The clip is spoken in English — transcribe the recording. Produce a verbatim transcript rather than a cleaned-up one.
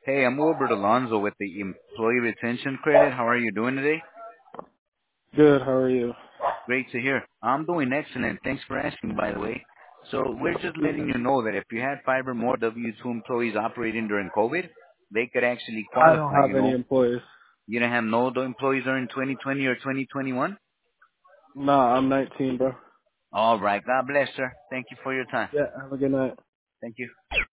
Hey, I'm Wilbert Alonzo with the Employee Retention Credit. How are you doing today? Good, how are you? Great to hear. I'm doing excellent. Thanks for asking, by the way. So we're just letting you know that if you had five or more W two employees operating during COVID, they could actually I don't qualify, you have any know. employees. You don't have no employees during twenty twenty or twenty twenty-one? Nah, I'm nineteen, bro. All right. God bless, sir. Thank you for your time. Yeah, have a good night. Thank you.